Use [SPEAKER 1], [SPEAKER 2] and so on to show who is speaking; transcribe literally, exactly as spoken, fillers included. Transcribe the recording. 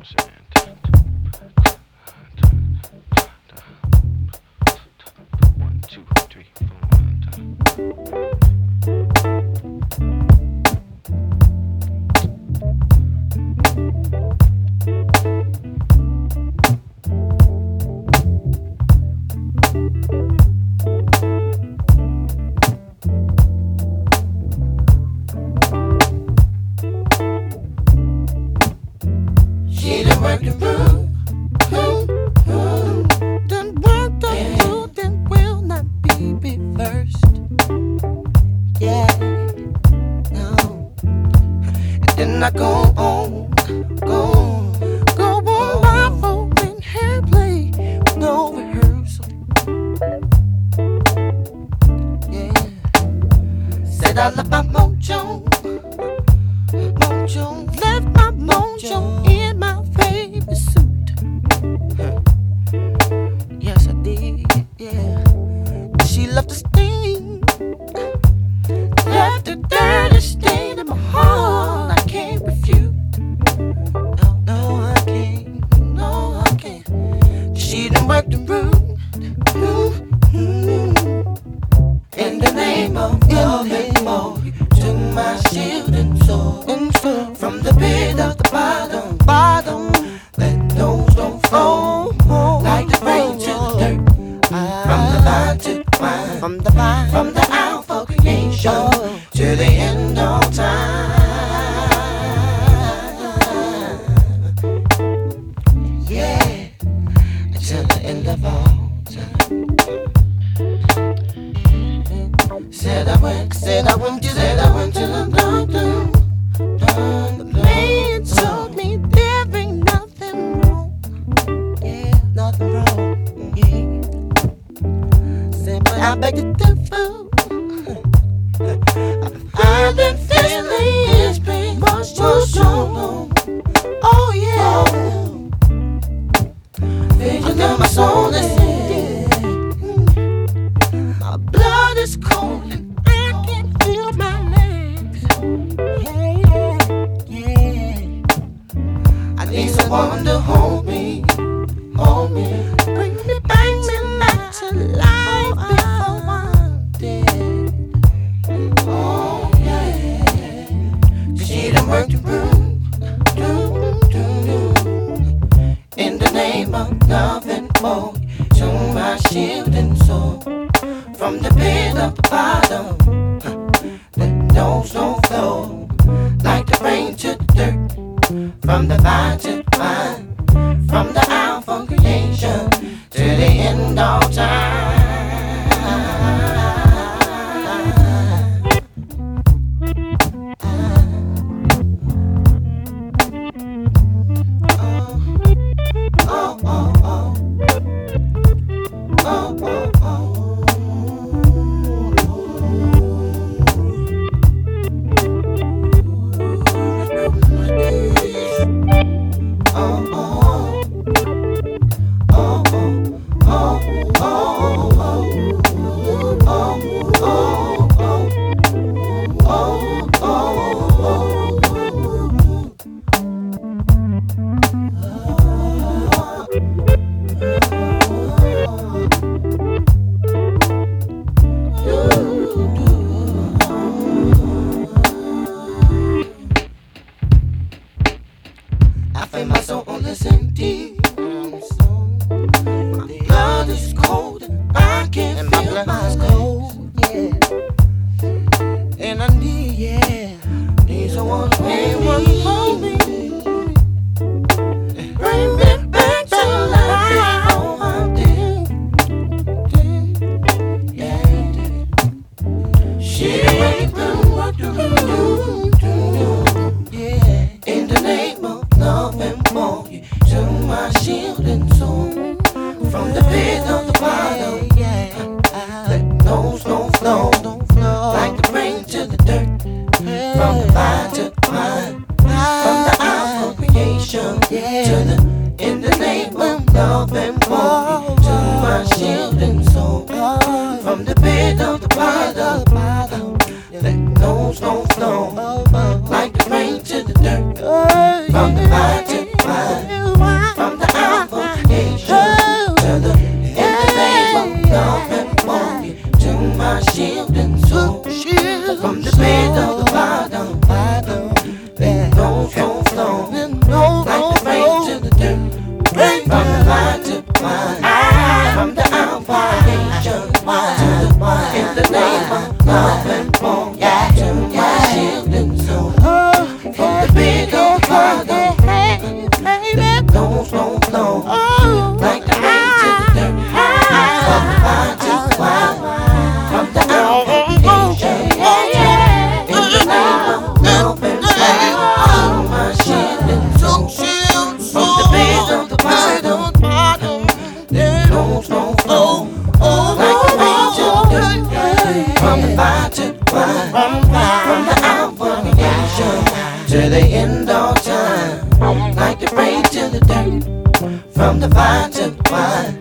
[SPEAKER 1] One, two, three, four.
[SPEAKER 2] She done worked the room, room, room. Done worked the room, then will not be reversed. Yeah, no. And then I go on, go on, go on my phone and hair play with no rehearsal. Yeah, said I left my mojo, mojo, left my mojo in my favorite suit. Yes, I did, yeah. She left a stain, left a dirty stain in my heart. I can't refute. No, no, I can't. No, I can't. She done worked the room, room, room. In the name of love and more, you took my shield and sword. And so from the pit of the bottom, bottom, let those don't flow like the rain to the dirt. From the vine to the wine, from the vine, from the alpha creation to the end of time. Yeah, till the end of all time. Said I went, said I went to, said I went to the doctor. The man told me there ain't nothing wrong. Yeah, nothing wrong. Yeah. Said, but I beg to differ. I've been feeling this pain much too strong. Oh yeah. Vision of my soul is dead. My blood is cold and I can't feel my legs. Yeah, yeah, yeah. I need someone to hold me, hold me, bring me back to back to life before I'm dead. Oh yeah, she done worked the room, do, do, do. In the name of love and more, to my shield and sword. From the pit of the bottom, let those don't flow like the rain to the dirt. From the vine to the vine, from the alpha creation to the end of time. Oh, oh, oh, oh, oh, oh, oh. I feel my soul on this empty. My blood is cold and I can't and feel my, my cold. Yeah. And I need, yeah, need someone to hold me. Bring me back to life. Oh, I'm dead. Dead. Yeah, dead. She ain't been what do you do? Yeah. In the name of love and more, you to my shield and soul. From the pit of the bottom, yeah, let those don't flow like the rain to the dirt. From the vine to the vine, from the alpha creation to the in the name of love and more, you to my shield and soul. From the pit of the bottom, let those don't flow like the rain to the dirt. From the vine to the vine. took ships from the bed of the bottom, bottom. Then flow, flow, flow, like the rain to the dirt, rain from the line to the line, from the outpouring to the wine, in the name of love and war, yeah, to my shield and soul. From the bed of the bottom, flow, flow, flow, like the rain to the dirt, from the line to the wine, from the outpouring to the wine, in the name of love and war, to my shield and soul. From the bed of the bottom, flow, flow, flow, like the rain to the dirt, from the fire to the wine, from the outpouring to the end of time, like the rain to the dirt, from the fire to the wine,